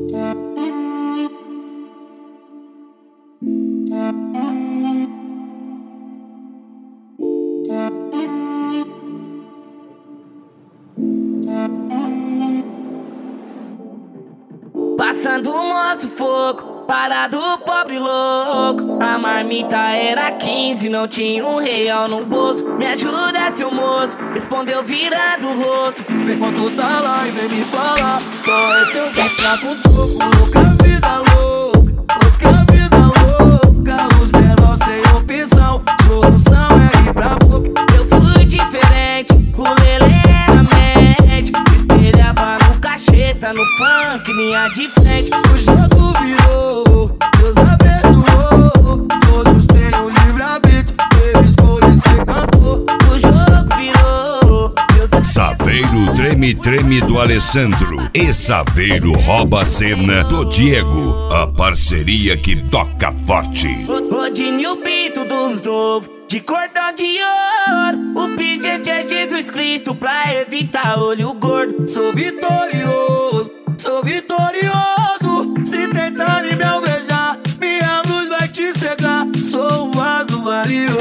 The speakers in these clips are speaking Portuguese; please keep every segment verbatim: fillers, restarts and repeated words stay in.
Passando o moço fogo, parado pobre louco. A marmita era quinze, não tinha um real no bolso. Me ajuda, seu moço, respondeu virando o rosto. Vem quando tá lá e vem me falar qual é seu ficar com toco. Louca vida louca, louca vida louca. Os menores sem opção, solução é ir pra boca. Eu fui diferente, o lelê era médico. Se espelhava no cacheta, no funk, linha de frente. O jogo virou, Deus abençoou. Todos têm um livre-arbítrio, ele escolhe ser cantor. O jogo virou, Deus abençoou. Saveiro Treme Treme do Alessandro e Saveiro Rouba a Cena do Diego. A parceria que toca forte. Rodinho Pinto dos novos, de cordão de ouro. O pijete é Jesus Cristo pra evitar olho gordo. Sou vitorioso, sou vitorioso. Se tentar me alvejar, minha luz vai te cegar. Sou um vaso valioso.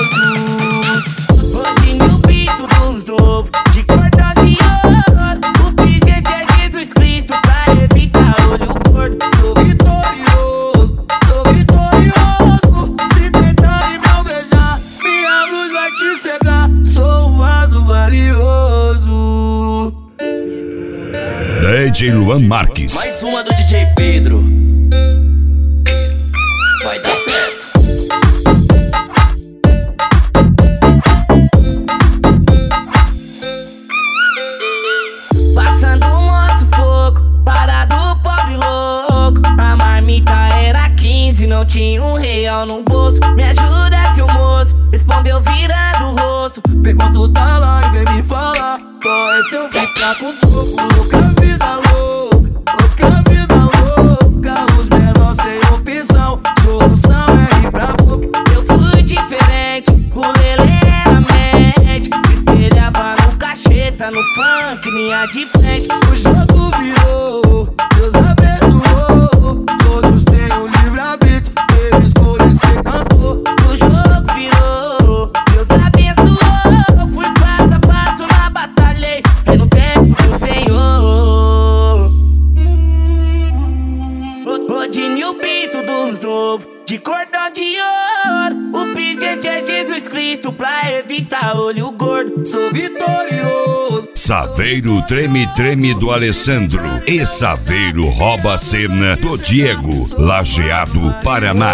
Rodinho Pinto dos novos, de cordão de ouro. O pijete é Jesus Cristo pra evitar olho gordo. Sou vitorioso, sou vitorioso. Se tentar me alvejar, minha luz vai te cegar. Sou um vaso valioso. D J Luan Marques. Mais uma do D J Pedro. Vai dar certo. Passando o moço fogo, parado pobre louco. A marmita era quinze, não tinha um real no bolso. Me ajuda, seu moço, respondeu virando o rosto. Vem quando tá lá e vem me falar qual é seu ficar com toco. Louca vida louca, louca vida louca. Os menores sem opção, solução é ir pra boca. Eu fui diferente, o lelê era médico. Se espelhava no cacheta, no funk, linha de frente. O jogo virou, Deus abençoou. Todos têm um livre-arbítrio, ele escolhe ser cantor. O jogo virou, Deus abençoou. Fui passo a passo na batalha, é no tempo do Senhor. Rodinho Pinto dos novos, de cordão de ouro. O pijete é Jesus Cristo pra evitar olho gordo. Sou vitorioso. Saveiro Treme Treme do Alessandro e Saveiro Rouba a Cena do Diego. Lajeado, Paraná.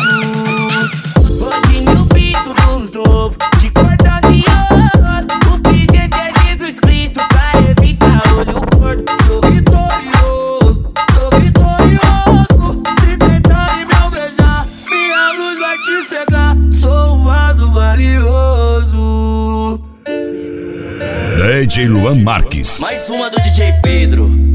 Rodinho Pinto dos novos, de cordão de ouro. O pijete é Jesus Cristo pra evitar olho gordo. Sou vitorioso, sou vitorioso. Se tentar me alvejar, minha luz vai te cegar. Sou um vaso valioso. D J Luan Marques. Mais uma do D J Pedro.